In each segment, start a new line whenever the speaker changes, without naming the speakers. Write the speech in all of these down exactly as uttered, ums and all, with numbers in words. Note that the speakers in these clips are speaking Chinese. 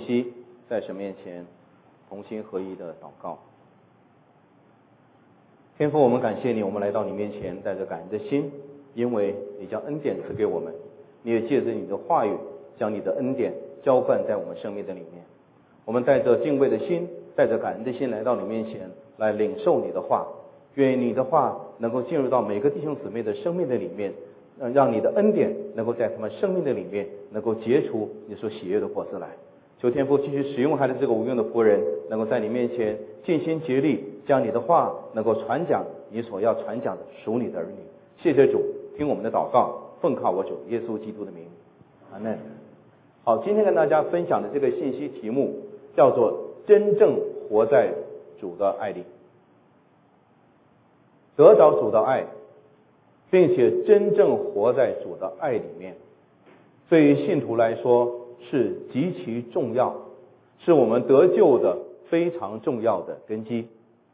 息在神面前同心合一的祷告。天父，我们感谢你，我们来到你面前带着感恩的心，因为你将恩典赐给我们，你也借着你的话语将你的恩典浇灌在我们生命的里面。我们带着敬畏的心，带着感恩的心来到你面前，来领受你的话。愿你的话能够进入到每个弟兄姊妹的生命的里面，让你的恩典能够在他们生命的里面能够结出你所喜悦的果子来。求天父继续使用他的这个无用的仆人，能够在你面前尽心竭力，将你的话能够传讲你所要传讲的属你的儿女。谢谢主，听我们的祷告，奉靠我主耶稣基督的名，阿们。好，今天跟大家分享的这个信息题目叫做真正活在主的爱里。得着主的爱，并且真正活在主的爱里面，对于信徒来说是极其重要，是我们得救的非常重要的根基。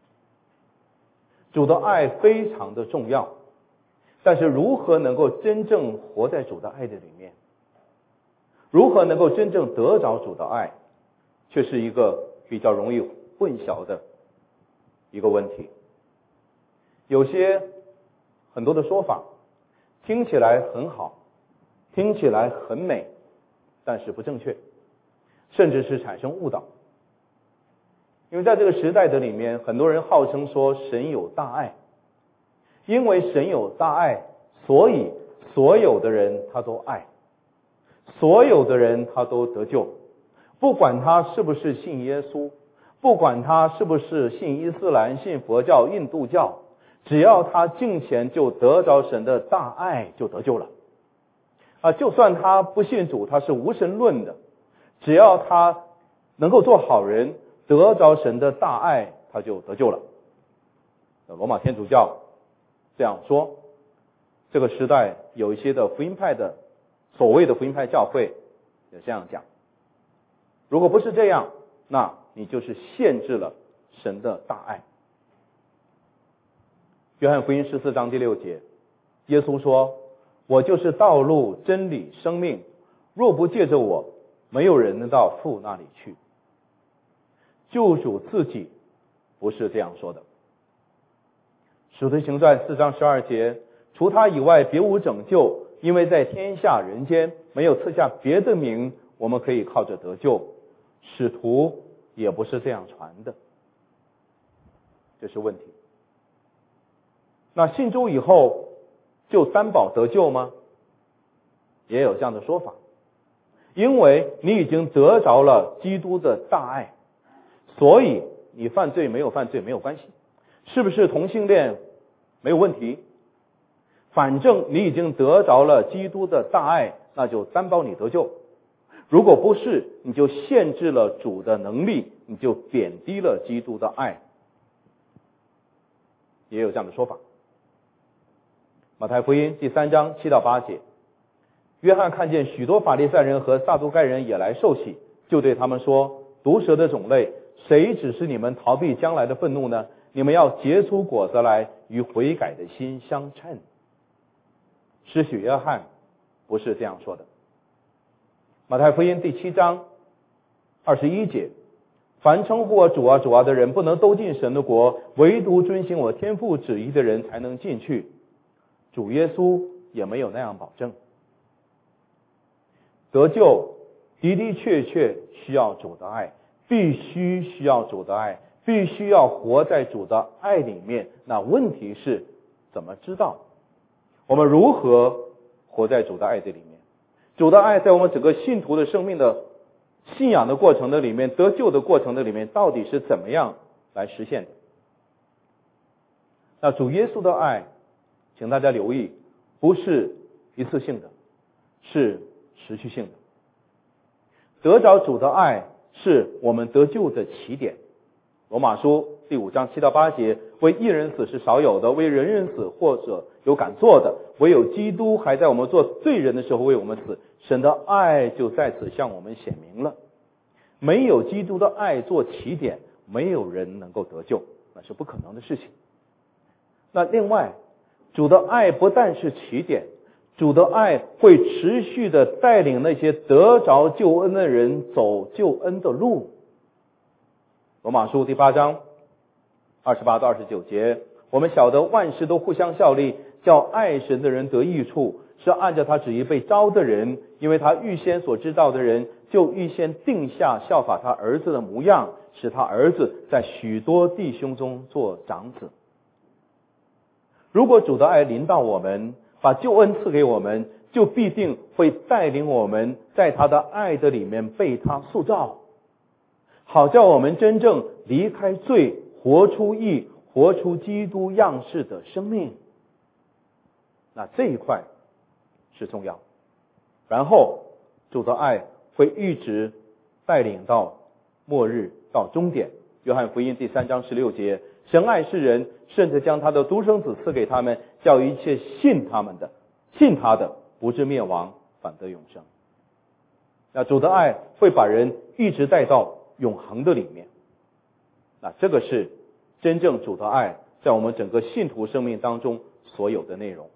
主的爱非常的重要，但是如何能够真正活在主的爱的里面，如何能够真正得着主的爱，却是一个比较容易混淆的一个问题。有些很多的说法听起来很好，听起来很美，但是不正确，甚至是产生误导。因为在这个时代的里面，很多人号称说神有大爱，因为神有大爱，所以所有的人他都爱，所有的人他都得救，不管他是不是信耶稣，不管他是不是信伊斯兰、信佛教、印度教，只要他敬虔就得着神的大爱，就得救了啊！就算他不信主，他是无神论的，只要他能够做好人，得着神的大爱，他就得救了。罗马天主教这样说，这个时代有一些的福音派的所谓的福音派教会也这样讲。如果不是这样，那你就是限制了神的大爱。约翰福音十四章第六节，耶稣说：我就是道路、真理、生命，若不借着我，没有人能到父那里去。救主自己不是这样说的。使徒行传四章十二节，除他以外别无拯救，因为在天下人间没有赐下别的名，我们可以靠着得救。使徒也不是这样传的，这是问题。那信主以后就担保得救吗？也有这样的说法，因为你已经得着了基督的大爱，所以你犯罪没有犯罪没有关系，是不是同性恋没有问题，反正你已经得着了基督的大爱，那就担保你得救。如果不是，你就限制了主的能力，你就贬低了基督的爱，也有这样的说法。马太福音第三章七到八节，约翰看见许多法利赛人和撒都该人也来受洗，就对他们说：毒蛇的种类，谁指示你们逃避将来的愤怒呢？你们要结出果子来，与悔改的心相称。施洗约翰不是这样说的。马太福音第七章二十一节，凡称呼我主啊主啊的人，不能都进神的国，唯独遵行我天父旨意的人才能进去。主耶稣也没有那样保证。得救的的确确需要主的爱，必须需要主的爱，必须要活在主的爱里面。那问题是怎么知道？我们如何活在主的爱这里面？主的爱在我们整个信徒的生命的信仰的过程的里面，得救的过程的里面，到底是怎么样来实现的？那主耶稣的爱，请大家留意，不是一次性的，是持续性的。得着主的爱是我们得救的起点。罗马书第五章七到八节，为一人死是少有的，为人人死或者有敢做的，唯有基督还在我们做罪人的时候为我们死，神的爱就在此向我们显明了。没有基督的爱做起点，没有人能够得救，那是不可能的事情。那另外，主的爱不但是起点， 主的爱会持续的带领那些得着救恩的人走救恩的路。罗马书第八章二十八到二十九节，我们晓得万事都互相效力，叫爱神的人得益处，是按照他旨意被招的人，因为他预先所知道的人，就预先定下效法他儿子的模样，使他儿子在许多弟兄中做长子。如果主的爱临到我们，把救恩赐给我们，就必定会带领我们在他的爱的里面被他塑造，好叫我们真正离开罪，活出义，活出基督样式的生命。那这一块是重要。然后主的爱会一直带领到末日，到终点。约翰福音第三章十六节，神爱世人，甚至将他的独生子赐给他们，叫一切信他们的信他的不至灭亡，反得永生。那主的爱会把人一直带到永恒的里面。那这个是真正主的爱在我们整个信徒生命当中所有的内容。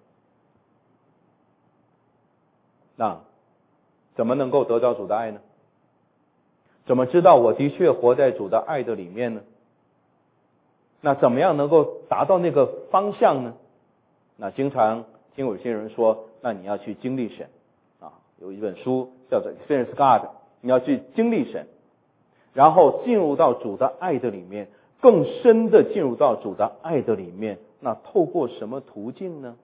那怎么能够得到主的爱呢？怎么知道我的确活在主的爱的里面呢？那怎么样能够达到那个方向呢？那经常听有些人说，那你要去经历神啊，有一本书叫做 Experience God， 你要去经历神，然后进入到主的爱的里面，更深的进入到主的爱的里面。那透过什么途径呢？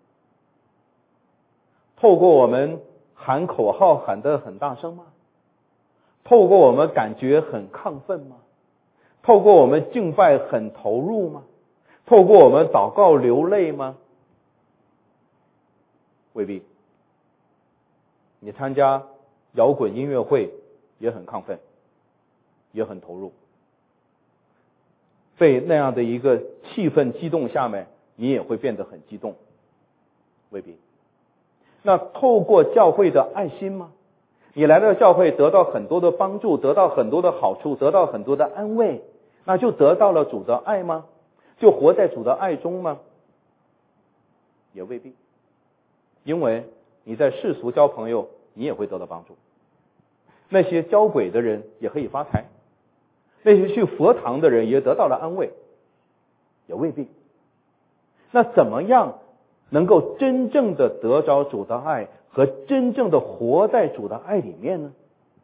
透过我们喊口号喊得很大声吗？透过我们感觉很亢奋吗？透过我们敬拜很投入吗？透过我们祷告流泪吗？未必。你参加摇滚音乐会也很亢奋，也很投入，被那样的一个气氛激动下面，你也会变得很激动，未必。那透过教会的爱心吗？你来到教会得到很多的帮助，得到很多的好处，得到很多的安慰，那就得到了主的爱吗？就活在主的爱中吗？也未必。因为你在世俗交朋友，你也会得到帮助。那些交鬼的人也可以发财，那些去佛堂的人也得到了安慰，也未必。那怎么样能够真正的得着主的爱和真正的活在主的爱里面呢？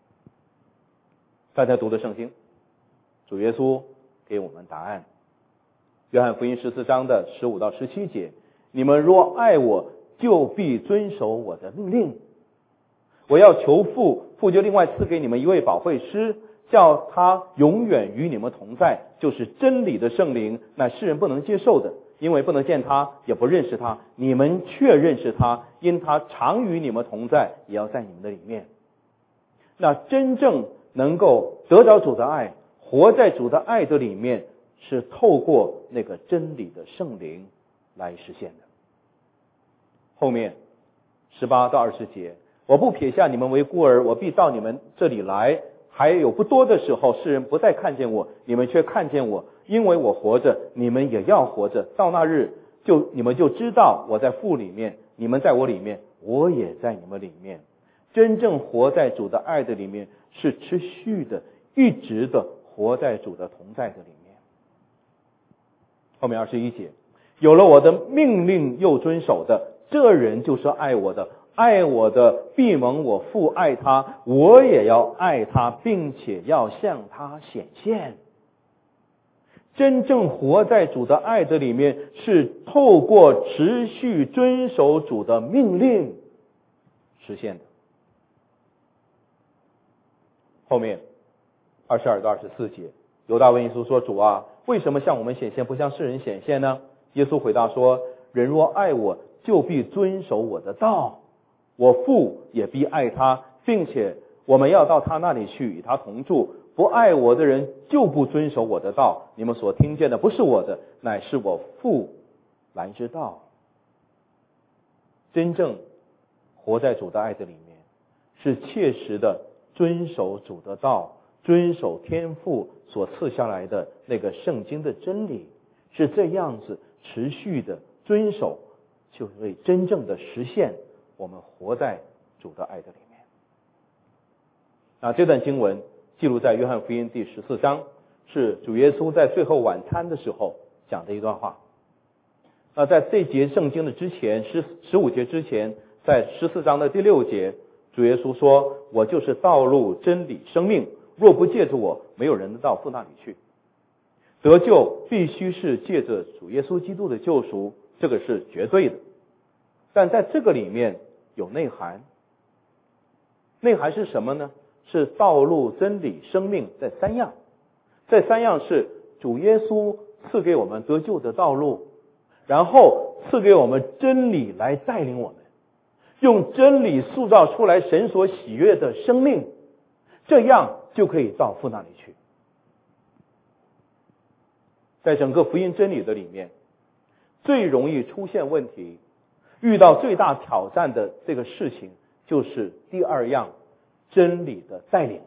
大家读的圣经，主耶稣给我们答案。约翰福音十四章的十五到十七节，你们若爱我，就必遵守我的命令。我要求父，父就另外赐给你们一位保惠师，叫他永远与你们同在，就是真理的圣灵，乃世人不能接受的，因为不能见他，也不认识他，你们却认识他，因他常与你们同在，也要在你们的里面。那真正能够得着主的爱，活在主的爱的里面，是透过那个真理的圣灵来实现的。后面十八到二十节，我不撇下你们为孤儿，我必到你们这里来。还有不多的时候，世人不再看见我，你们却看见我，因为我活着，你们也要活着。到那日，就你们就知道我在父里面，你们在我里面，我也在你们里面。真正活在主的爱的里面，是持续的、一直的活在主的同在的里面。后面二十一节，有了我的命令又遵守的，这人就是爱我的。爱我的必蒙我父爱他，我也要爱他，并且要向他显现。真正活在主的爱的里面，是透过持续遵守主的命令实现的。后面二十二到二十四节，犹大问耶稣说，主啊，为什么向我们显现，不向世人显现呢？耶稣回答说，人若爱我，就必遵守我的道，我父也必爱他，并且我们要到他那里去，与他同住。不爱我的人就不遵守我的道。你们所听见的不是我的，乃是我父来之道。真正活在主的爱的里面，是切实的遵守主的道，遵守天父所赐下来的那个圣经的真理，是这样子持续的遵守，就会真正的实现我们活在主的爱的里面。那这段经文记录在约翰福音第十四章，是主耶稣在最后晚餐的时候讲的一段话。那在这节圣经的之前，十十五节之前，在十四章的第六节，主耶稣说：“我就是道路、真理、生命，若不借着我，没有人能到父那里去。”得救必须是借着主耶稣基督的救赎，这个是绝对的。但在这个里面有内涵，内涵是什么呢？是道路、真理、生命这三样。这三样是主耶稣赐给我们得救的道路，然后赐给我们真理来带领我们，用真理塑造出来神所喜悦的生命，这样就可以到父那里去。在整个福音真理的里面，最容易出现问题，遇到最大挑战的这个事情，就是第二样，真理的带领。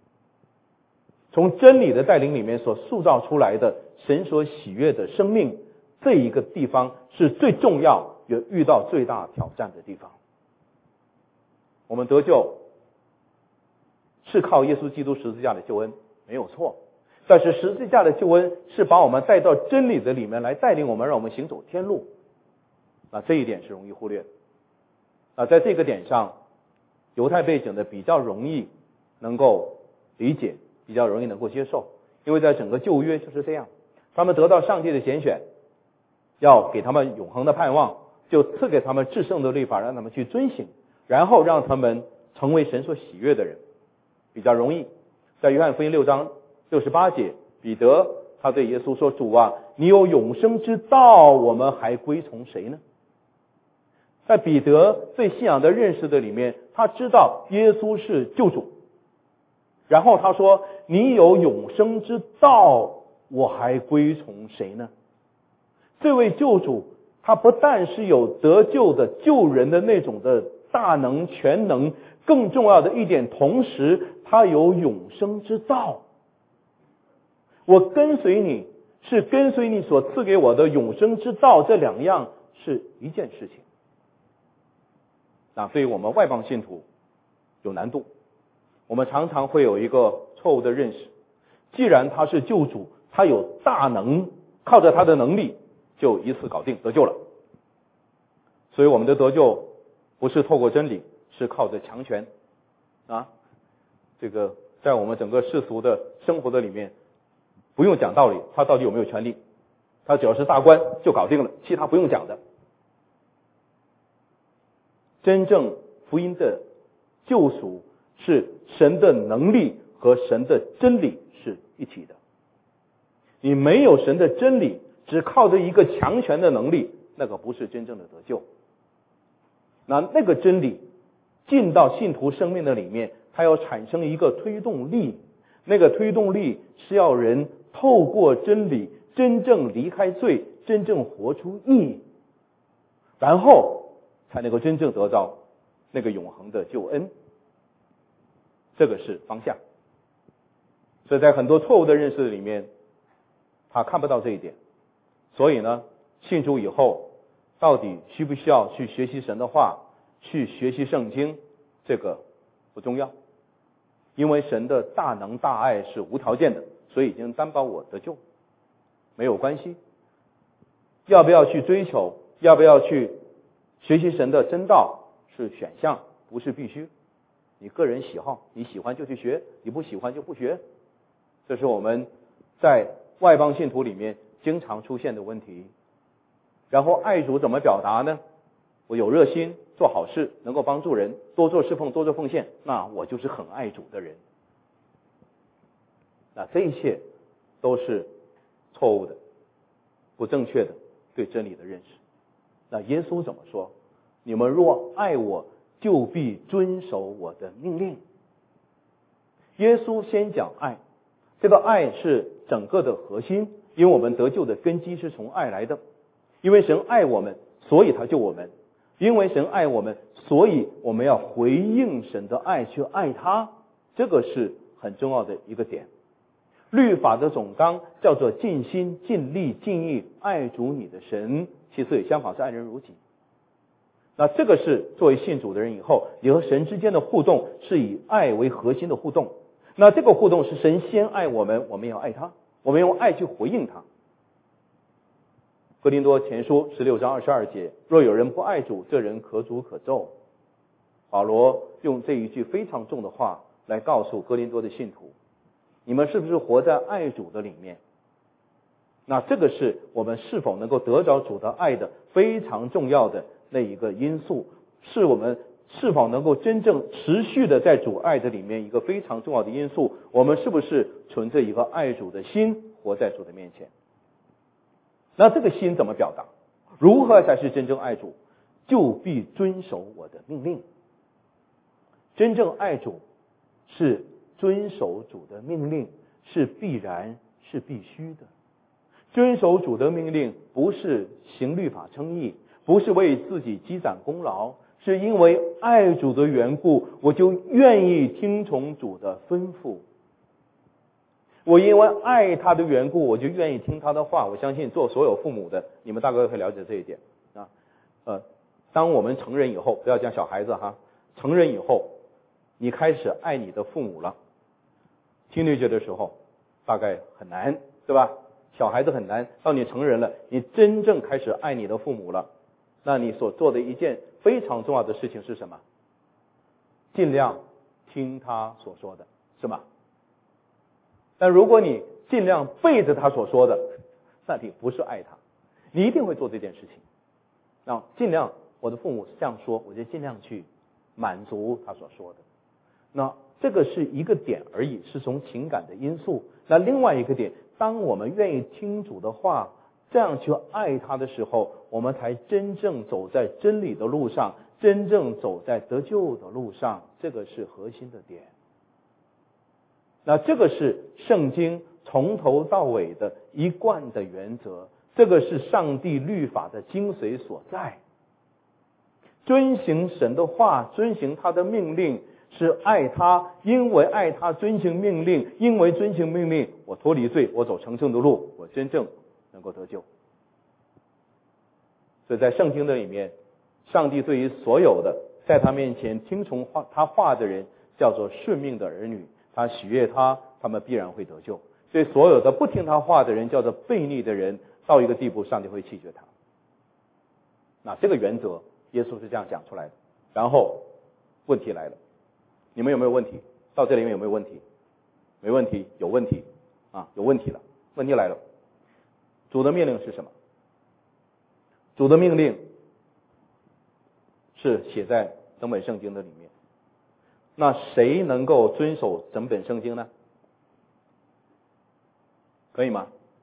从真理的带领里面所塑造出来的神所喜悦的生命，这一个地方是最重要也遇到最大挑战的地方。我们得救是靠耶稣基督十字架的救恩，没有错。但是十字架的救恩是把我们带到真理的里面来，带领我们，让我们行走天路。那这一点是容易忽略的。啊，在这个点上，犹太背景的比较容易能够理解，比较容易能够接受，因为在整个旧约就是这样，他们得到上帝的拣选，要给他们永恒的盼望，就赐给他们至圣的律法，让他们去遵行，然后让他们成为神所喜悦的人，比较容易。在约翰福音六章六十八节，彼得他对耶稣说：“主啊，你有永生之道，我们还归从谁呢？”在彼得对信仰的认识的里面，他知道耶稣是救主，然后他说：“你有永生之道，我还归从谁呢？”这位救主，他不但是有得救的救人的那种的大能全能，更重要的一点，同时他有永生之道。我跟随你，是跟随你所赐给我的永生之道，这两样是一件事情。那对于我们外邦信徒有难度，我们常常会有一个错误的认识，既然他是救主，他有大能，靠着他的能力就一次搞定得救了。所以我们的得救不是透过真理，是靠着强权啊。这个在我们整个世俗的生活的里面，不用讲道理，他到底有没有权利？他只要是大官就搞定了，其他不用讲的。真正福音的救赎是神的能力和神的真理是一体的。你没有神的真理，只靠着一个强权的能力，那个不是真正的得救。那那个真理进到信徒生命的里面，它要产生一个推动力，那个推动力是要人透过真理真正离开罪，真正活出义，然后才能够真正得到那个永恒的救恩。这个是方向。所以在很多错误的认识里面，他看不到这一点。所以呢，信主以后到底需不需要去学习神的话，去学习圣经，这个不重要，因为神的大能大爱是无条件的，所以已经担保我得救，没有关系。要不要去追求，要不要去学习神的真道是选项，不是必须。你个人喜好，你喜欢就去学，你不喜欢就不学。这是我们在外邦信徒里面经常出现的问题。然后爱主怎么表达呢？我有热心做好事，能够帮助人，多做侍奉，多做奉献，那我就是很爱主的人。那这一切都是错误的，不正确的对真理的认识。那耶稣怎么说？你们若爱我，就必遵守我的命令。耶稣先讲爱，这个爱是整个的核心，因为我们得救的根基是从爱来的。因为神爱我们，所以他救我们。因为神爱我们，所以我们要回应神的爱，去爱他。这个是很重要的一个点。律法的总纲叫做尽心尽力尽意爱主你的神，其次也相仿是爱人如己。 那这个是作为信主的人以后，你和神之间的互动是以爱为核心的互动。那这个互动是神先爱我们，我们要爱他，我们用爱去回应他。哥林多前书十六章二十二节，若有人不爱主，这人可诅可咒。保罗用这一句非常重的话来告诉哥林多的信徒，你们是不是活在爱主的里面？那这个是我们是否能够得着主的爱的非常重要的那一个因素，是我们是否能够真正持续的在主爱的里面一个非常重要的因素。我们是不是存着一个爱主的心活在主的面前？那这个心怎么表达？如何才是真正爱主？就必遵守我的命令。真正爱主是遵守主的命令，是必然，是必须的。遵守主的命令不是行律法称义，不是为自己积攒功劳，是因为爱主的缘故，我就愿意听从主的吩咐。我因为爱他的缘故，我就愿意听他的话。我相信做所有父母的，你们大概会了解这一点啊。呃，当我们成人以后，不要讲小孩子哈，成人以后，你开始爱你的父母了。teenager的时候大概很难，对吧？小孩子很难，到你成人了，你真正开始爱你的父母了，那你所做的一件非常重要的事情是什么？尽量听他所说的，是吗？但如果你尽量背着他所说的，那你不是爱他，你一定会做这件事情。那尽量，我的父母这样说，我就尽量去满足他所说的。那这个是一个点而已，是从情感的因素。那另外一个点，当我们愿意听主的话，这样去爱他的时候，我们才真正走在真理的路上，真正走在得救的路上，这个是核心的点。那这个是圣经从头到尾的一贯的原则，这个是上帝律法的精髓所在。遵行神的话，遵行他的命令，是爱他，因为爱他遵行命令，因为遵行命令，我脱离罪，我走成圣的路，我真正能够得救。所以在圣经的里面，上帝对于所有的在他面前听从话他话的人叫做顺命的儿女，他喜悦他，他们必然会得救。所以所有的不听他话的人叫做悖逆的人，到一个地步上帝会弃绝他。那这个原则耶稣是这样讲出来的。然后问题来了，你们有没有问题？到这里面有没有问题？没问题，有问题啊，有问题了。问题来了，主的命令是什么？主的命令是写在整本圣经的里面。那谁能够遵守整本圣经呢？可以吗？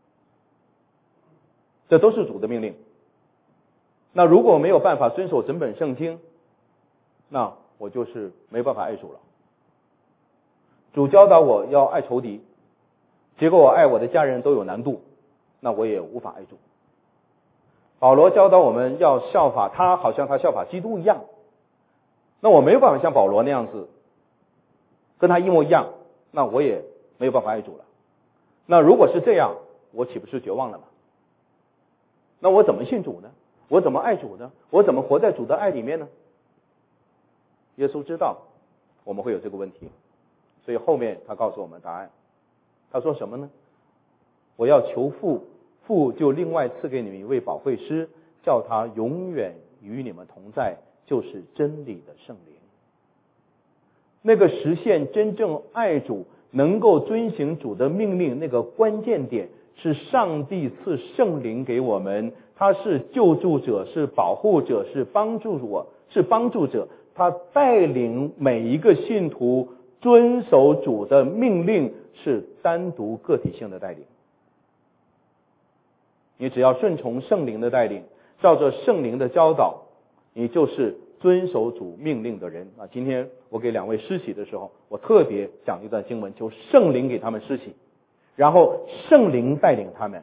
这都是主的命令。那如果没有办法遵守整本圣经，那我就是没办法爱主了。主教导我要爱仇敌，结果我爱我的家人都有难度，那我也无法爱主。保罗教导我们要效法他，好像他效法基督一样，那我没有办法像保罗那样子跟他一模一样，那我也没有办法爱主了。那如果是这样，我岂不是绝望了吗？那我怎么信主呢？我怎么爱主呢？我怎么活在主的爱里面呢？耶稣知道我们会有这个问题，所以后面他告诉我们答案。他说什么呢？我要求父，父就另外赐给你们一位保惠师，叫他永远与你们同在，就是真理的圣灵。那个实现真正爱主，能够遵行主的命令，那个关键点是上帝赐圣灵给我们，他是救助者，是保护者，是帮助我，是帮助者，他带领每一个信徒遵守主的命令，是单独个体性的带领。你只要顺从圣灵的带领，照着圣灵的教导，你就是遵守主命令的人啊！今天我给两位施洗的时候，我特别讲一段经文，求圣灵给他们施洗，然后圣灵带领他们。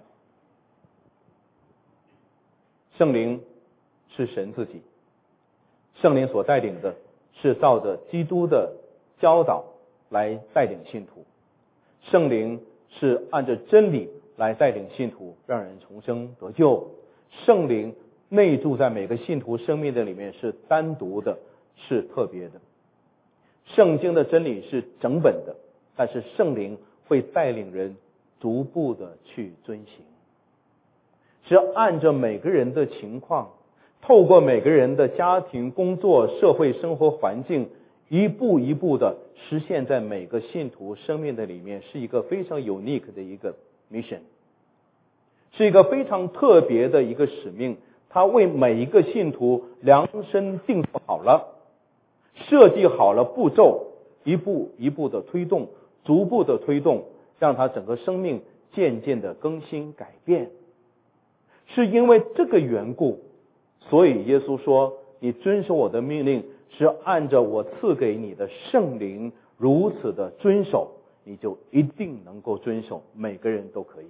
圣灵是神自己，圣灵所带领的是照着基督的教导来带领信徒，圣灵是按着真理来带领信徒，让人重生得救。圣灵内住在每个信徒生命的里面，是单独的，是特别的。圣经的真理是整本的，但是圣灵会带领人逐步的去遵行，是按照每个人的情况，透过每个人的家庭、工作、社会生活环境，一步一步的实现在每个信徒生命的里面，是一个非常 unique 的一个 mission， 是一个非常特别的一个使命。他为每一个信徒量身定做好了，设计好了步骤，一步一步的推动，逐步的推动，让他整个生命渐渐的更新改变。是因为这个缘故，所以耶稣说，你遵守我的命令，是按照我赐给你的圣灵如此的遵守，你就一定能够遵守，每个人都可以。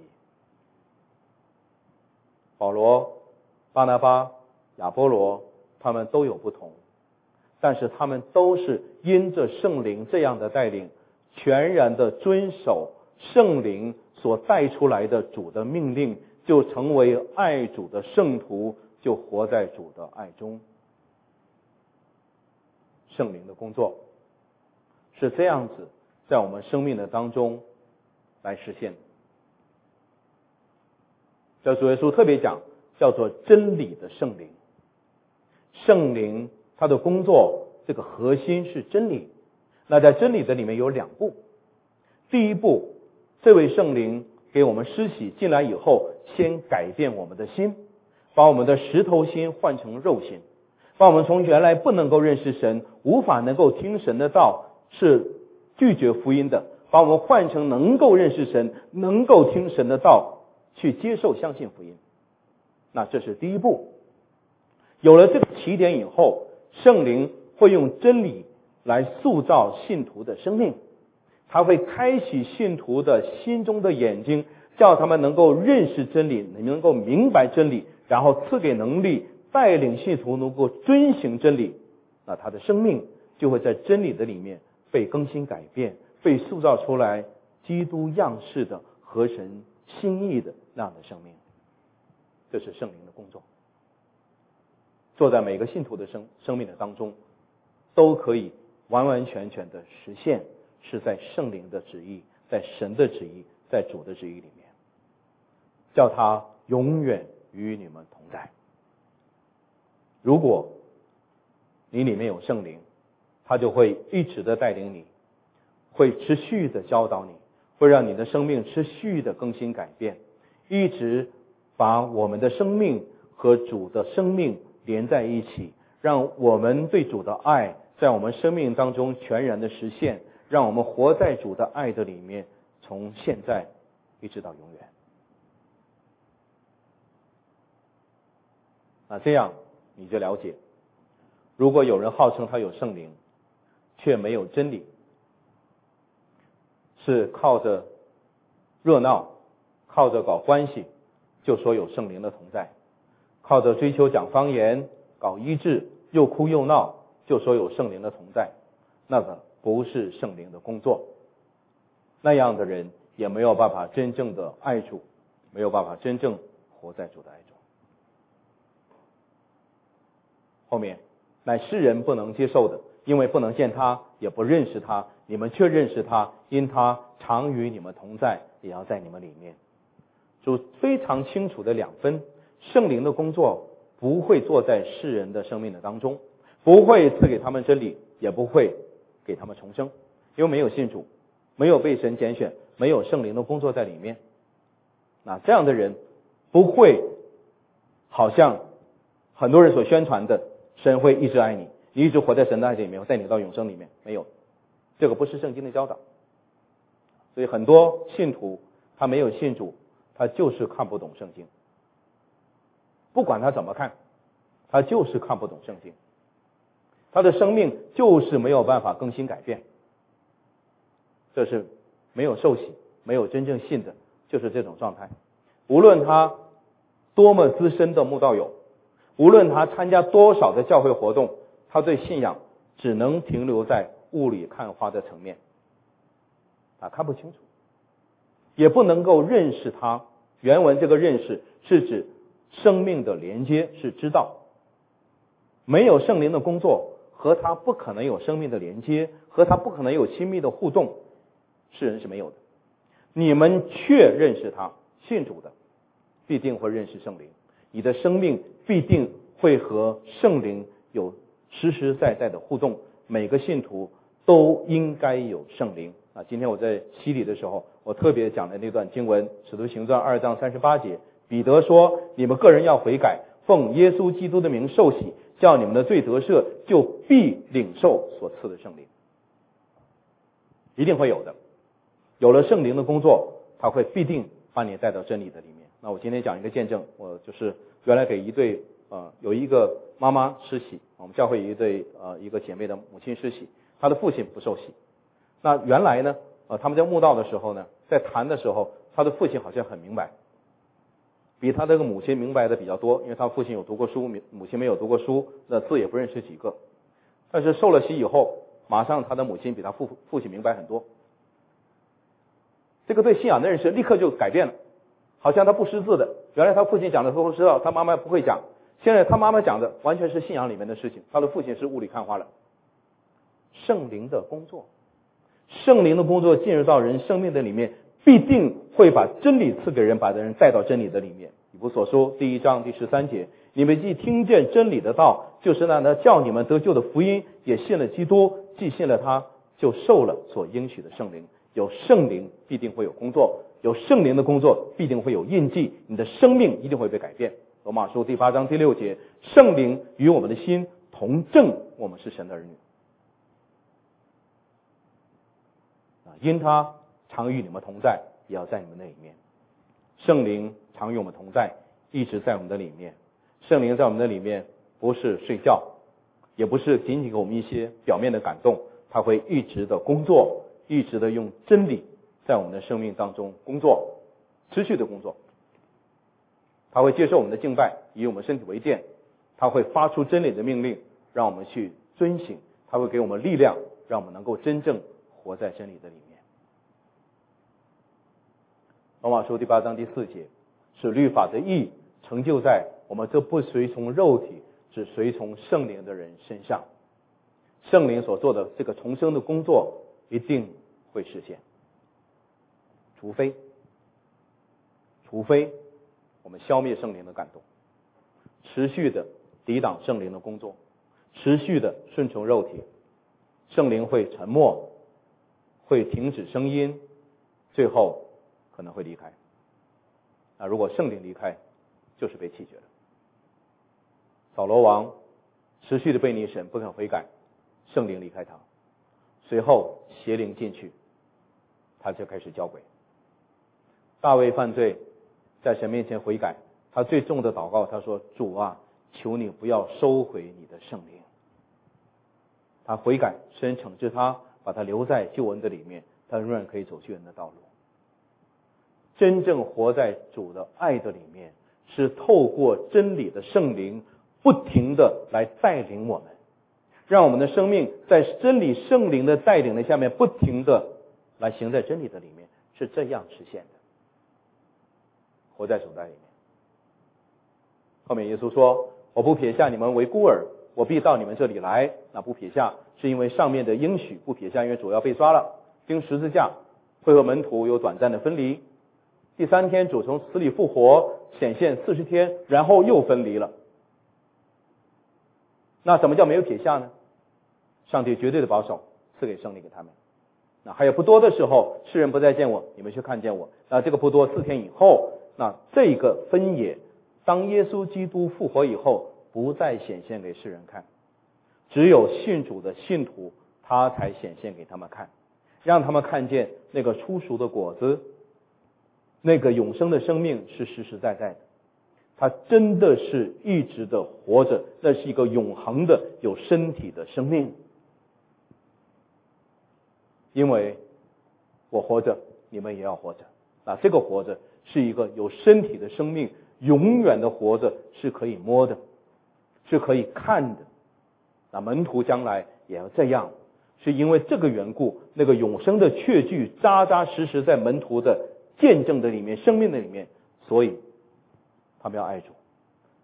保罗、巴拿巴、亚波罗他们都有不同，但是他们都是因着圣灵这样的带领，全然的遵守圣灵所带出来的主的命令，就成为爱主的圣徒，就活在主的爱中。圣灵的工作是这样子在我们生命的当中来实现。这主耶稣特别讲，叫做真理的圣灵。圣灵他的工作，这个核心是真理。那在真理的里面有两步。第一步，这位圣灵给我们施洗进来以后，先改变我们的心，把我们的石头心换成肉心，把我们从原来不能够认识神，无法能够听神的道，是拒绝福音的，把我们换成能够认识神，能够听神的道，去接受相信福音。那这是第一步。有了这个起点以后，圣灵会用真理来塑造信徒的生命，他会开启信徒的心中的眼睛，叫他们能够认识真理，能够明白真理，然后赐给能力，带领信徒能够遵行真理。那他的生命就会在真理的里面被更新改变，被塑造出来基督样式的合神心意的那样的生命。这是圣灵的工作，做在每个信徒的生生命的当中，都可以完完全全的实现，是在圣灵的旨意，在神的旨意，在主的旨意里面，叫他永远与你们同在。如果你里面有圣灵，他就会一直的带领你，会持续的教导你，会让你的生命持续的更新改变，一直把我们的生命和主的生命连在一起，让我们对主的爱在我们生命当中全然的实现，让我们活在主的爱的里面，从现在一直到永远。那这样你就了解，如果有人号称他有圣灵，却没有真理，是靠着热闹，靠着搞关系就说有圣灵的同在，靠着追求讲方言，搞医治，又哭又闹就说有圣灵的同在，那个不是圣灵的工作。那样的人也没有办法真正的爱主，没有办法真正活在主的爱中。后面，乃世人不能接受的，因为不能见他，也不认识他，你们却认识他，因他常与你们同在，也要在你们里面。主非常清楚的两分，圣灵的工作不会做在世人的生命的当中，不会赐给他们真理，也不会给他们重生，因为没有信主，没有被神拣选，没有圣灵的工作在里面。那这样的人不会好像很多人所宣传的神会一直爱你，你一直活在神的爱里面，带你到永生里面，没有，这个不是圣经的教导。所以很多信徒他没有信主，他就是看不懂圣经，不管他怎么看，他就是看不懂圣经，他的生命就是没有办法更新改变。这是没有受洗，没有真正信的，就是这种状态。无论他多么资深的慕道友，无论他参加多少的教会活动，他对信仰只能停留在雾里看花的层面，他看不清楚，也不能够认识他。原文这个认识是指生命的连接是知道。没有圣灵的工作，和他不可能有生命的连接，和他不可能有亲密的互动，世人是没有的。你们却认识他，信主的必定会认识圣灵，你的生命必定会和圣灵有实实在在的互动。每个信徒都应该有圣灵啊！今天我在洗礼的时候，我特别讲的那段经文，使徒行传二章三十八节，彼得说：你们个人要悔改，奉耶稣基督的名受洗，叫你们的罪得赦，就必领受所赐的圣灵。一定会有的。有了圣灵的工作，他会必定把你带到真理的里面。那我今天讲一个见证，我就是原来给一对呃有一个妈妈施洗，我们教会有一对呃一个姐妹的母亲施洗，她的父亲不受洗。那原来呢呃他们在慕道的时候呢，在谈的时候，他的父亲好像很明白，比他这个母亲明白的比较多，因为他父亲有读过书，母亲没有读过书，那字也不认识几个。但是受了洗以后，马上他的母亲比他父父亲明白很多。这个对信仰的认识立刻就改变了，好像他不识字的，原来他父亲讲的他都知道，他妈妈不会讲，现在他妈妈讲的完全是信仰里面的事情，他的父亲是雾里看花了。圣灵的工作，圣灵的工作进入到人生命的里面，必定会把真理赐给人，把人带到真理的里面。以弗所书第一章第十三节，你们既听见真理的道，就是那那叫你们得救的福音，也信了基督，既信了他，就受了所应许的圣灵。有圣灵必定会有工作，有圣灵的工作必定会有印记，你的生命一定会被改变。罗马书第八章第六节，圣灵与我们的心同证，我们是神的儿女。因他常与你们同在，也要在你们那里面。圣灵常与我们同在，一直在我们的里面。圣灵在我们的里面，不是睡觉，也不是仅仅给我们一些表面的感动，他会一直的工作，一直的用真理在我们的生命当中工作，持续的工作。他会接受我们的敬拜，以我们身体为殿，他会发出真理的命令，让我们去遵行，他会给我们力量，让我们能够真正活在真理的里面。罗马书第八章第四节，使律法的义成就在我们这不随从肉体，只随从圣灵的人身上。圣灵所做的这个重生的工作一定会实现，除非除非我们消灭圣灵的感动，持续的抵挡圣灵的工作，持续的顺从肉体，圣灵会沉默，会停止声音，最后可能会离开。那如果圣灵离开，就是被弃绝了。扫罗王持续的背逆神，不肯悔改，圣灵离开他，随后邪灵进去，他就开始交鬼。大卫犯罪，在神面前悔改，他最重的祷告，他说：主啊，求你不要收回你的圣灵。他悔改，神惩治他，把他留在救恩的里面，他仍然可以走救恩的道路。真正活在主的爱的里面，是透过真理的圣灵不停的来带领我们，让我们的生命在真理圣灵的带领的下面不停的来行在真理的里面，是这样实现的。活在主的爱里面。后面耶稣说：我不撇下你们为孤儿，我必到你们这里来。那不撇下是因为上面的应许，不撇下因为主要被抓了，钉十字架，会和门徒有短暂的分离。第三天主从死里复活，显现四十天，然后又分离了。那什么叫没有撇下呢？上帝绝对的保守，赐给圣灵给他们。那还有不多的时候，世人不再见我，你们却看见我。那这个不多，四天以后，那这个分野，当耶稣基督复活以后，不再显现给世人看，只有信主的信徒，他才显现给他们看，让他们看见那个初熟的果子，那个永生的生命是实实在在的，他真的是一直的活着，那是一个永恒的有身体的生命。因为我活着，你们也要活着。那这个活着是一个有身体的生命，永远的活着，是可以摸的，是可以看的。那门徒将来也要这样，是因为这个缘故，那个永生的确据扎扎实实在门徒的见证的里面，生命的里面，所以他们要爱主，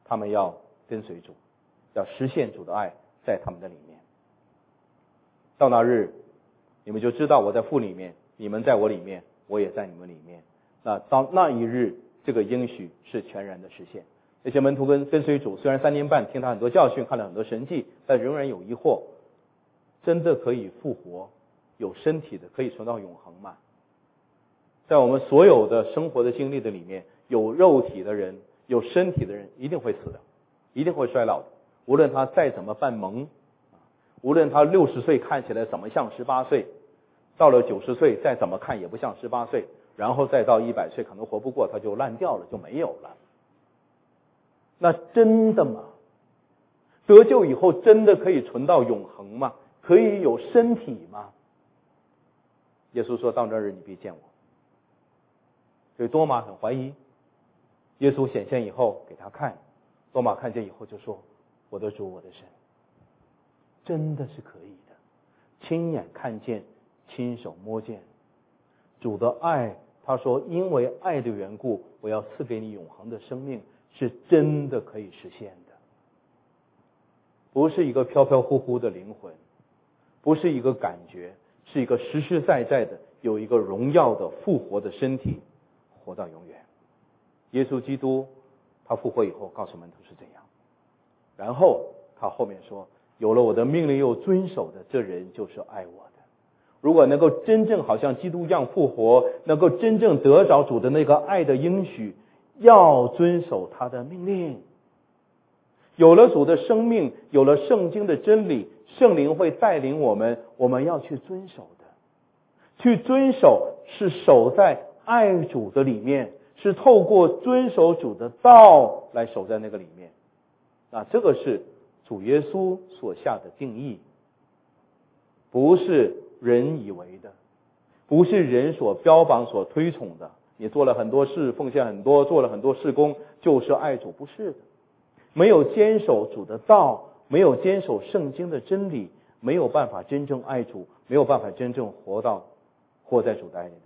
他们要跟随主，要实现主的爱在他们的里面。到那日，你们就知道我在父里面，你们在我里面，我也在你们里面。那到那一日，这个应许是全然的实现。那些门徒跟跟随主，虽然三年半听他很多教训，看了很多神迹，但仍然有疑惑：真的可以复活，有身体的可以存到永恒吗？在我们所有的生活的经历的里面，有肉体的人，有身体的人，一定会死的，一定会衰老的。无论他再怎么扮萌，无论他六十岁看起来怎么像十八岁，到了九十岁再怎么看也不像十八岁，然后再到一百岁可能活不过，他就烂掉了，就没有了。那真的吗？得救以后真的可以存到永恒吗？可以有身体吗？耶稣说，到那日你必见我。所以多马很怀疑，耶稣显现以后给他看，多马看见以后就说，我的主，我的神。真的是可以的，亲眼看见，亲手摸见主的爱。他说，因为爱的缘故，我要赐给你永恒的生命，是真的可以实现的，不是一个飘飘忽忽的灵魂，不是一个感觉，是一个实实在在的有一个荣耀的复活的身体，活到永远。耶稣基督他复活以后告诉门徒是这样，然后他后面说，有了我的命令又遵守的，这人就是爱我的。如果能够真正好像基督一样复活，能够真正得着主的那个爱的应许，要遵守他的命令。有了主的生命，有了圣经的真理，圣灵会带领我们，我们要去遵守的。去遵守是守在爱主的里面，是透过遵守主的道来守在那个里面。那这个是主耶稣所下的定义，不是人以为的，不是人所标榜所推崇的。你做了很多事，奉献很多，做了很多事工，就是爱主，不是的。没有坚守主的道，没有坚守圣经的真理，没有办法真正爱主，没有办法真正活到活在主的爱里面。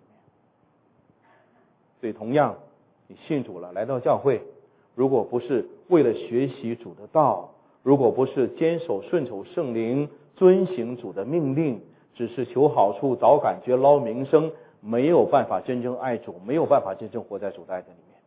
所以同样，你信主了，来到教会，如果不是为了学习主的道，如果不是坚守顺守圣灵，遵行主的命令，只是求好处、找感觉、捞名声，没有办法真正爱主，没有办法真正活在主的爱的里面。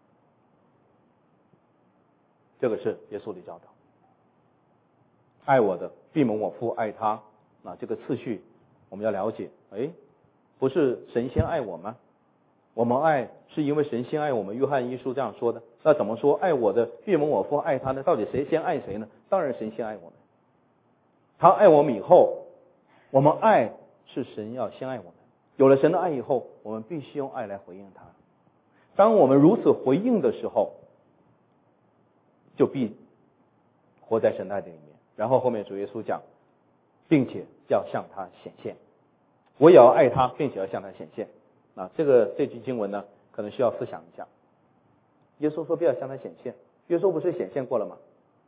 这个是耶稣的教导。爱我的，必蒙我父爱他。那这个次序我们要了解。哎，不是神先爱我吗？我们爱是因为神先爱我们，约翰一书这样说的。那怎么说爱我的必蒙我父爱他呢？到底谁先爱谁呢？当然神先爱我们。他爱我们以后，我们爱是神要先爱我们。有了神的爱以后，我们必须用爱来回应他。当我们如此回应的时候，就必活在神的爱的里面。然后后面主耶稣讲，并且要向他显现，我也要爱他，并且要向他显现。啊，这个这句经文呢，可能需要思想一下。耶稣说不要向他显现，耶稣不是显现过了吗？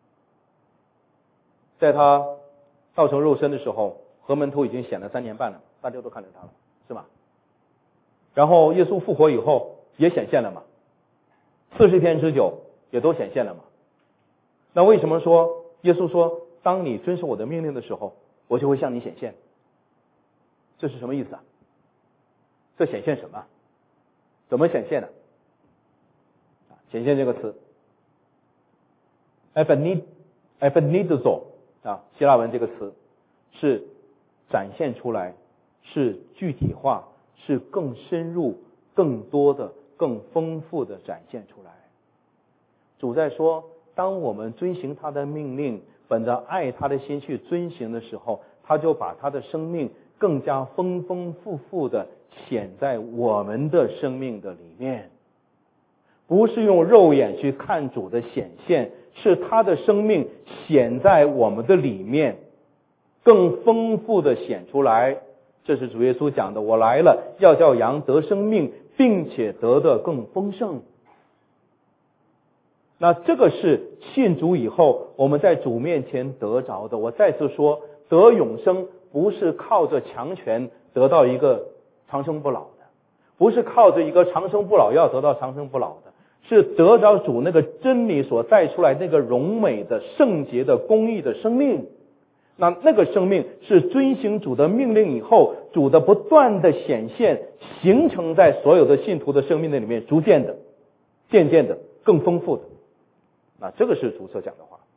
在他道成肉身的时候，和门徒已经显了三年半了，大家都看着他了，是吧？然后耶稣复活以后也显现了嘛，四十天之久也都显现了嘛。那为什么说耶稣说，当你遵守我的命令的时候，我就会向你显现？这是什么意思啊？这显现什么？怎么显现呢？显现这个词 ，ephanizo 啊，希腊文这个词是展现出来，是具体化，是更深入、更多的、更丰富的展现出来。主在说，当我们遵行他的命令，本着爱他的心去遵行的时候，他就把他的生命更加丰丰富富的显在我们的生命的里面。不是用肉眼去看主的显现，是他的生命显在我们的里面，更丰富的显出来。这是主耶稣讲的，我来了要叫羊得生命，并且得的更丰盛。那这个是信主以后我们在主面前得着的。我再次说，得永生不是靠着强权得到一个长生不老的，不是靠着一个长生不老要得到长生不老的， 是得着主那个真理所带出来那个荣美的圣洁的公义的生命。那那个生命是遵行主的命令以后，主的不断的显现，形成在所有的信徒的生命的里面，逐渐的渐渐的更丰富的。那这个是主所讲的话。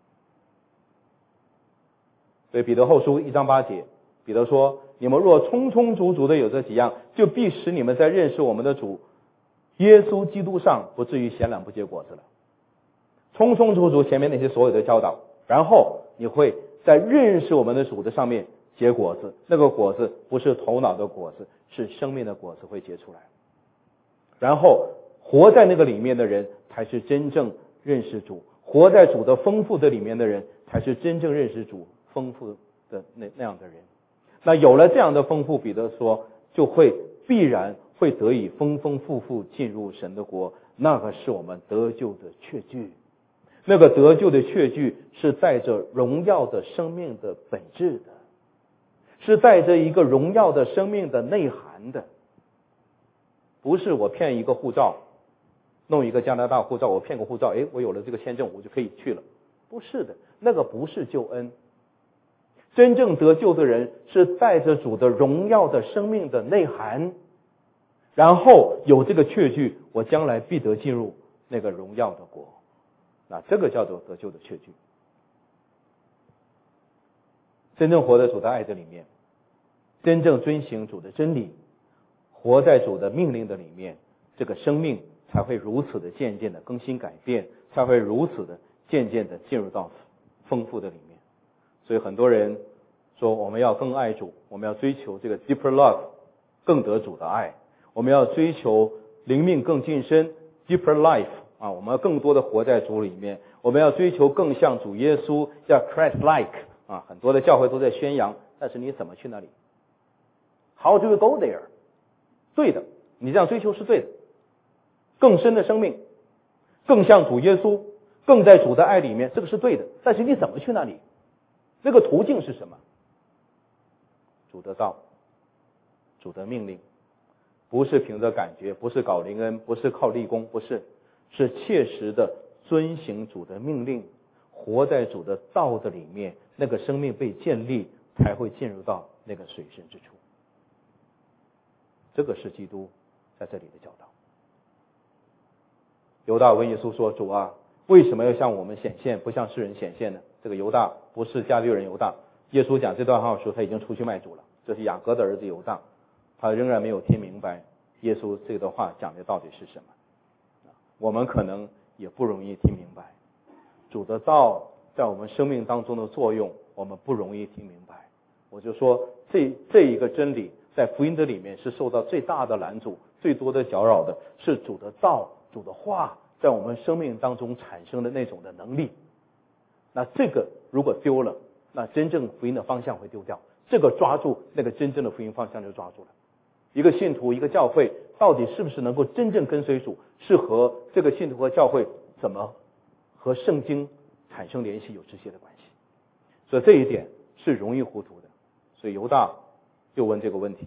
所以彼得后书一章八节，彼得说，你们若充充足足的有这几样，就必使你们在认识我们的主耶稣基督上不至于闲懒不结果子了。充充足足前面那些所有的教导，然后你会在认识我们的主的上面结果子，那个果子不是头脑的果子，是生命的果子会结出来。然后活在那个里面的人才是真正认识主，活在主的丰富的里面的人才是真正认识主丰富的那那样的人。那有了这样的丰富，彼得说就会必然会得以丰丰富富进入神的国，那个是我们得救的确据。那个得救的确据是带着荣耀的生命的本质的，是带着一个荣耀的生命的内涵的。不是我骗一个护照，弄一个加拿大护照，我骗个护照，诶，我有了这个签证我就可以去了。不是的，那个不是救恩。真正得救的人是带着主的荣耀的生命的内涵，然后有这个确据，我将来必得进入那个荣耀的国。那这个叫做得救的确据。真正活在主的爱的里面，真正遵行主的真理，活在主的命令的里面，这个生命才会如此的渐渐的更新改变，才会如此的渐渐的进入到丰富的里面。所以很多人说我们要更爱主，我们要追求这个 deeper love， 更得主的爱，我们要追求灵命更近身 deeper life， 啊，我们要更多的活在主里面，我们要追求更像主耶稣，要 Christ-like， 啊，很多的教会都在宣扬，但是你怎么去那里？ How do you go there？ 对的，你这样追求是对的，更深的生命，更像主耶稣，更在主的爱里面，这个是对的，但是你怎么去那里？那个途径是什么？主的道，主的命令，不是凭着感觉，不是搞灵恩，不是靠立功，不是，是切实的遵行主的命令，活在主的道的里面，那个生命被建立，才会进入到那个水深之处。这个是基督在这里的教导。犹大问耶稣说，主啊，为什么要向我们显现，不向世人显现呢？这个犹大不是加利人犹大，耶稣讲这段话的时候他已经出去卖主了，这是雅各的儿子犹大，他仍然没有听明白耶稣这段话讲的到底是什么。我们可能也不容易听明白主的道在我们生命当中的作用，我们不容易听明白。我就说这这一个真理在福音的里面是受到最大的拦阻，最多的搅扰的是主的道，主的话在我们生命当中产生的那种的能力。那这个如果丢了，那真正福音的方向会丢掉，这个抓住，那个真正的福音方向就抓住了。一个信徒，一个教会到底是不是能够真正跟随主，是和这个信徒和教会怎么和圣经产生联系有直接的关系。所以这一点是容易糊涂的。所以犹大就问这个问题，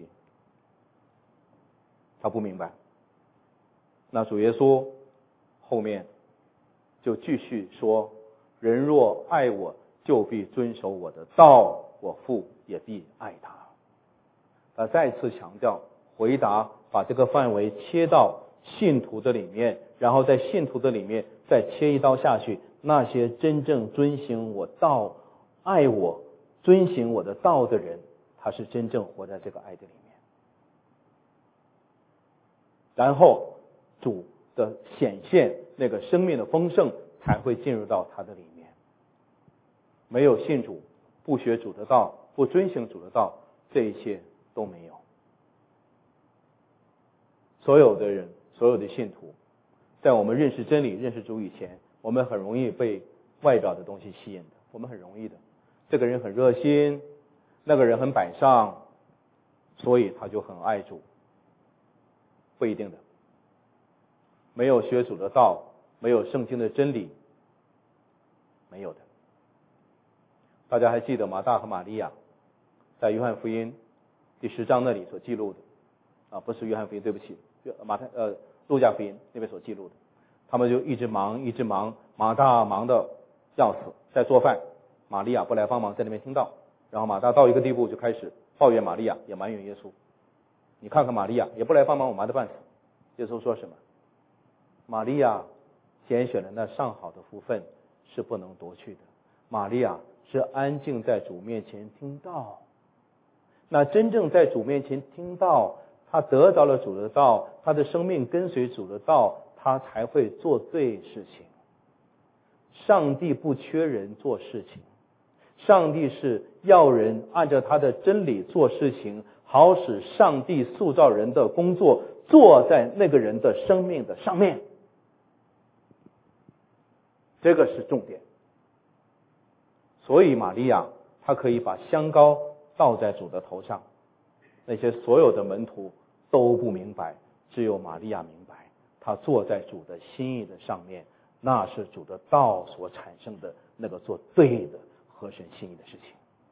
他不明白。那主耶稣后面就继续说，人若爱我，就必遵守我的道，我父也必爱他。他再次强调回答，把这个范围切到信徒的里面，然后在信徒的里面再切一刀下去，那些真正遵行我道、爱我、遵行我的道的人，他是真正活在这个爱的里面。然后主的显现，那个生命的丰盛才会进入到他的里面。没有信主，不学主的道，不遵行主的道，这一切都没有。所有的人，所有的信徒，在我们认识真理、认识主以前，我们很容易被外表的东西吸引的，我们很容易的。这个人很热心，那个人很摆上，所以他就很爱主。不一定的。没有学主的道，没有圣经的真理，没有的。大家还记得马大和玛利亚在约翰福音第十章那里所记录的啊，不是约翰福音，对不起，马太呃路加福音那边所记录的， 他们就一直忙一直忙，马大忙得要死，在做饭，玛利亚不来帮忙，在那边听到，然后马大到一个地步就开始抱怨玛利亚，也埋怨耶稣，你看看玛利亚也不来帮忙，我忙得半死。耶稣说什么？玛利亚拣选了那上好的福分，是不能夺去的。玛利亚是安静在主面前听道，那真正在主面前听道，他得着了主的道，他的生命跟随主的道，他才会做对事情。上帝不缺人做事情，上帝是要人按照他的真理做事情，好使上帝塑造人的工作做在那个人的生命的上面，这个是重点。所以玛利亚她可以把香膏倒在主的头上，那些所有的门徒都不明白，只有玛利亚明白，她坐在主的心意的上面，那是主的道所产生的那个做对的合神心意的事情。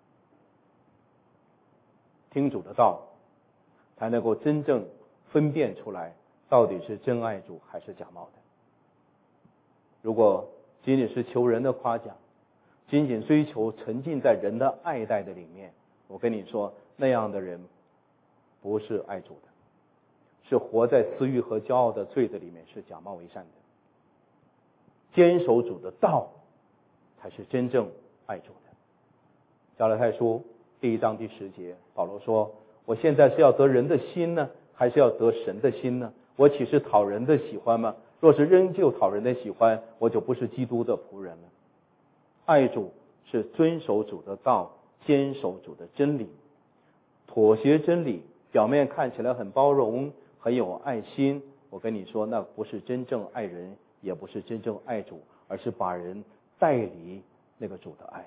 听主的道才能够真正分辨出来到底是真爱主还是假冒的。如果仅仅是求人的夸奖，仅仅追求沉浸在人的爱戴的里面，我跟你说，那样的人不是爱主的，是活在私欲和骄傲的罪的里面，是假冒为善的。坚守主的道才是真正爱主的。加拉太书第一章第十节，保罗说，我现在是要得人的心呢，还是要得神的心呢？我岂是讨人的喜欢吗？若是仍旧讨人的喜欢，我就不是基督的仆人了。爱主是遵守主的道，坚守主的真理。妥协真理表面看起来很包容，很有爱心，我跟你说，那不是真正爱人，也不是真正爱主，而是把人带离那个主的爱。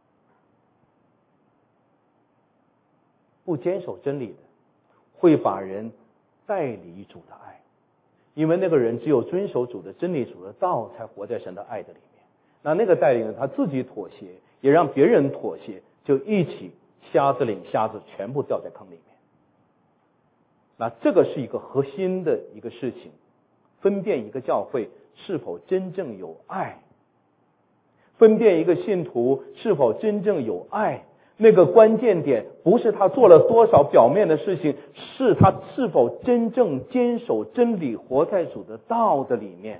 不坚守真理的会把人带离主的爱，因为那个人只有遵守主的真理、主的道，才活在神的爱的里面。那那个带领人他自己妥协，也让别人妥协，就一起瞎子领瞎子，全部掉在坑里面。那这个是一个核心的一个事情，分辨一个教会是否真正有爱，分辨一个信徒是否真正有爱，那个关键点不是他做了多少表面的事情，是他是否真正坚守真理，活在主的道的里面。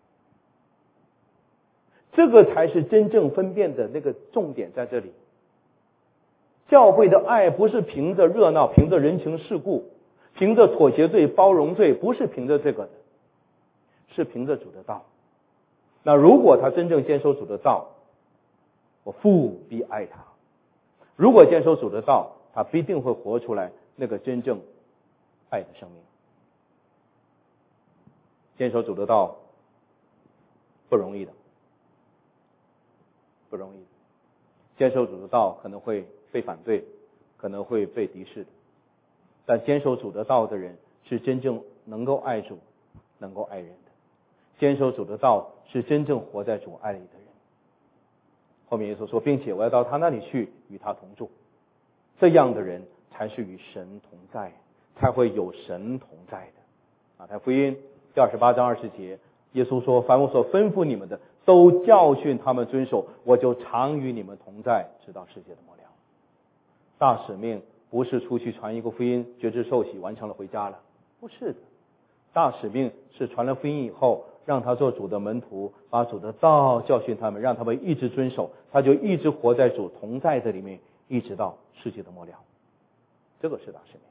这个才是真正分辨的那个重点在这里。教会的爱不是凭着热闹，凭着人情世故，凭着妥协罪、包容罪，不是凭着这个的，是凭着主的道。那如果他真正坚守主的道，我父必爱他。如果坚守主的道，他必定会活出来那个真正爱的生命。坚守主的道不容易的，不容易的。坚守主的道可能会被反对，可能会被敌视的，但坚守主的道的人是真正能够爱主、能够爱人的。坚守主的道是真正活在主爱里的人。后面耶稣说，并且我要到他那里去，与他同住。这样的人才是与神同在，才会有神同在的。马太福音第二十八章二十节，耶稣说，凡我所吩咐你们的，都教训他们遵守，我就常与你们同在，直到世界的末了。大使命不是出去传一个福音，觉知受洗完成了回家了，不是的。大使命是传了福音以后，让他做主的门徒，把主的道教训他们，让他们一直遵守，他就一直活在主同在的里面，一直到世界的末了。这个是大使命。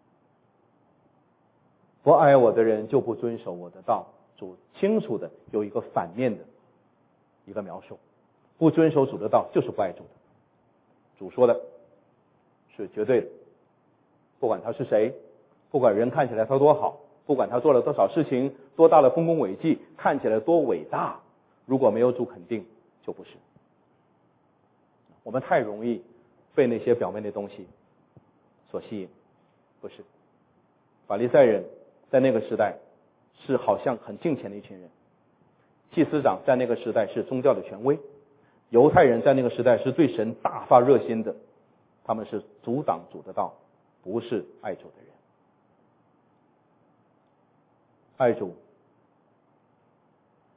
不爱我的人就不遵守我的道，主清楚的有一个反面的一个描述，不遵守主的道就是不爱主的。主说的是绝对的，不管他是谁，不管人看起来他多好，不管他做了多少事情，多大的丰功伟绩，看起来多伟大，如果没有主肯定，就不是。我们太容易被那些表面的东西所吸引，不是。法利赛人在那个时代是好像很敬虔的一群人，祭司长在那个时代是宗教的权威，犹太人在那个时代是对神大发热心的，他们是阻挡主的道，不是爱主的人。爱主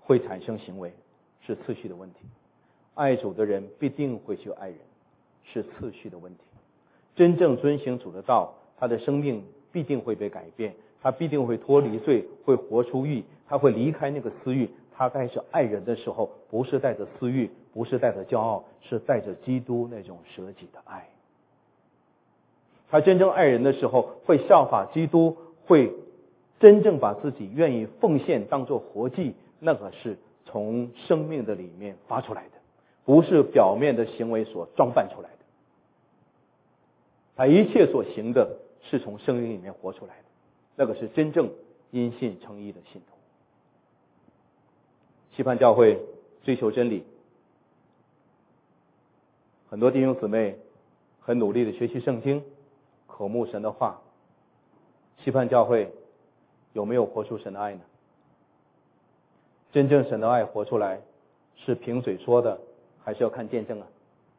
会产生行为，是次序的问题。爱主的人必定会去爱人，是次序的问题。真正遵行主的道，他的生命必定会被改变，他必定会脱离罪，会活出义，他会离开那个私欲。他开始爱人的时候，不是带着私欲，不是带着骄傲，是带着基督那种舍己的爱。他真正爱人的时候，会效法基督，会真正把自己愿意奉献当作活祭，那个是从生命的里面发出来的，不是表面的行为所装扮出来的。他一切所行的是从生命里面活出来的，那个是真正因信称义的信徒。期盼教会追求真理，很多弟兄姊妹很努力的学习圣经，渴慕神的话。期盼教会有没有活出神的爱呢？真正神的爱活出来，是凭嘴说的，还是要看见证啊？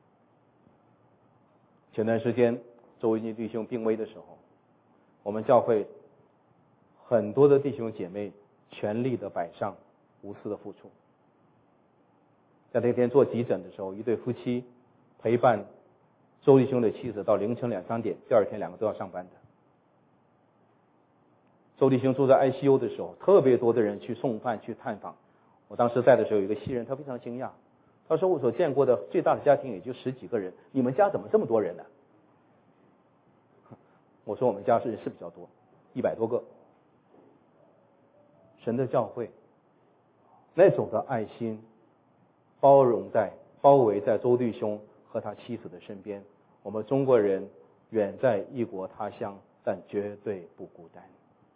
前段时间周维金弟兄病危的时候，我们教会很多的弟兄姐妹全力的摆上，无私的付出。在那天做急诊的时候，一对夫妻陪伴周弟兄的妻子到凌晨两三点，第二天两个都要上班的。周弟兄住在 I C U 的时候，特别多的人去送饭去探访。我当时在的时候，有一个西人，他非常惊讶，他说：“我所见过的最大的家庭也就十几个人，你们家怎么这么多人呢？”我说：“我们家是人是比较多，一百多个。”神的教会那种的爱心，包容在包围在周弟兄和他妻子的身边。我们中国人远在异国他乡，但绝对不孤单。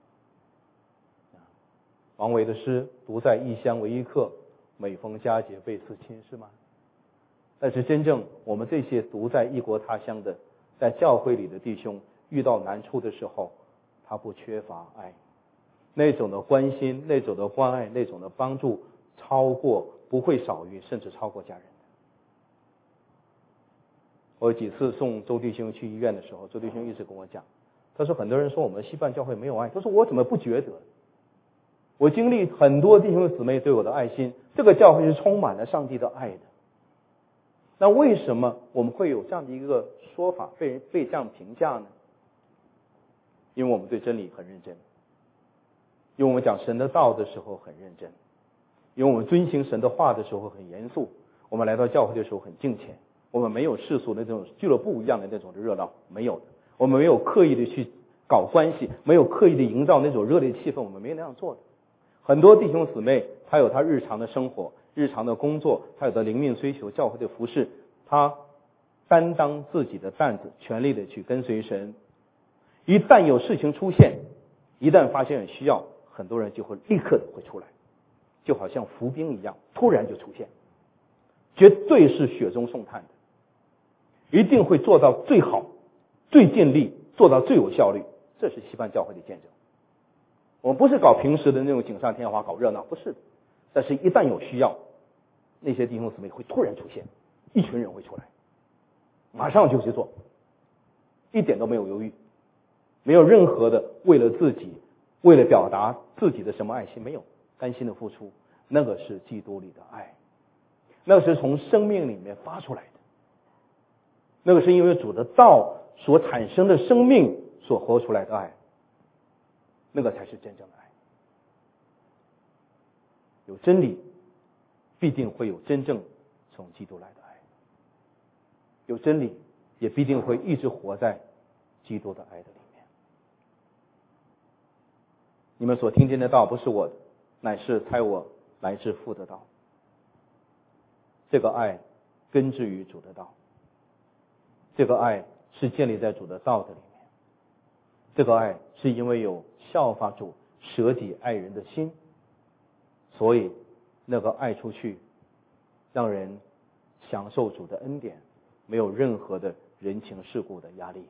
王维的诗独在异乡为异客，每逢佳节倍思亲，是吗？但是真正我们这些独在异国他乡的，在教会里的弟兄，遇到难处的时候，他不缺乏爱，那种的关心，那种的关爱，那种的帮助，超过不会少于甚至超过家人。我有几次送周弟兄去医院的时候，周弟兄一直跟我讲，他说很多人说我们西办教会没有爱，他说我怎么不觉得？我经历很多弟兄姊妹对我的爱心，这个教会是充满了上帝的爱的。那为什么我们会有这样的一个说法，被人被这样评价呢？因为我们对真理很认真，因为我们讲神的道的时候很认真，因为我们遵行神的话的时候很严肃，我们来到教会的时候很敬虔，我们没有世俗的这种俱乐部一样的那种的热闹，没有的。我们没有刻意的去搞关系，没有刻意的营造那种热烈气氛，我们没有那样做的。很多弟兄姊妹，他有他日常的生活，日常的工作，他有的灵命追求，教会的服事，他担当自己的担子，全力的去跟随神。一旦有事情出现，一旦发现有需要，很多人就会立刻的会出来，就好像伏兵一样，突然就出现，绝对是雪中送炭的，一定会做到最好，最尽力，做到最有效率。这是西班教会的见证。我们不是搞平时的那种锦上添花搞热闹，不是的，但是一旦有需要，那些弟兄姊妹会突然出现，一群人会出来，马上就去做，一点都没有犹豫，没有任何的为了自己，为了表达自己的什么爱心，没有，甘心的付出，那个是基督里的爱，那个是从生命里面发出来的，那个是因为主的道所产生的生命所活出来的爱，那个才是真正的爱。有真理，必定会有真正从基督来的爱。有真理，也必定会一直活在基督的爱的里面。你们所听见的道不是我的，乃是差我来自父的道。这个爱根植于主的道，这个爱是建立在主的道的里面，这个爱是因为有效法主舍己爱人的心，所以那个爱出去，让人享受主的恩典，没有任何的人情世故的压力。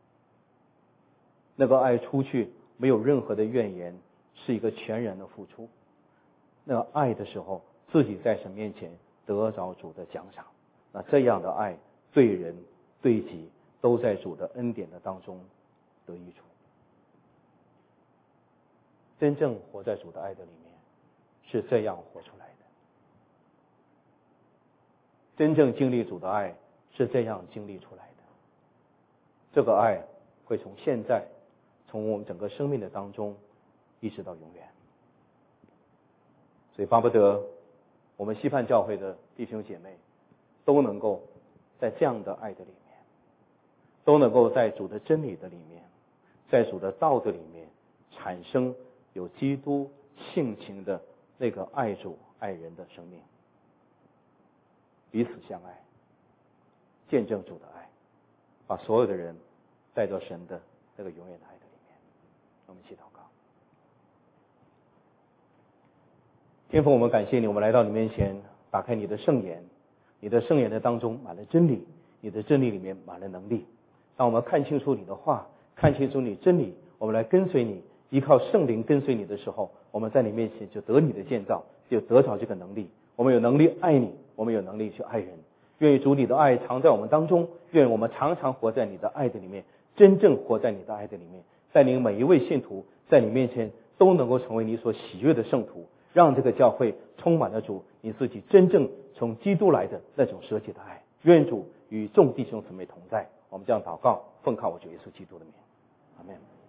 那个爱出去，没有任何的怨言，是一个全然的付出。那个爱的时候，自己在神面前得着主的奖赏。那这样的爱，对人对己，都在主的恩典的当中得益处。真正活在主的爱的里面，是这样活出来的。 真正经历主的爱是这样经历出来的。这个爱会从现在，从我们整个生命的当中，一直到永远。所以巴不得我们西盼教会的弟兄姐妹都能够在这样的爱的里面，都能够在主的真理的里面，在主的道德里面产生有基督性情的那个爱主爱人的生命，彼此相爱，见证主的爱，把所有的人带到神的那个永远的爱的里面。我们一起祷告。天父，我们感谢你，我们来到你面前，打开你的圣言，你的圣言的当中满了真理，你的真理里面满了能力。当我们看清楚你的话，看清楚你真理，我们来跟随你，依靠圣灵跟随你的时候，我们在你面前就得你的建造，就得着这个能力。我们有能力爱你，我们有能力去爱人。愿意主你的爱藏在我们当中，愿我们常常活在你的爱的里面，真正活在你的爱的里面，带领每一位信徒在你面前都能够成为你所喜悦的圣徒，让这个教会充满了主你自己真正从基督来的那种舍己的爱。愿主与众弟兄姊妹同在。我们这样祷告，奉靠我主耶稣基督的名，阿们。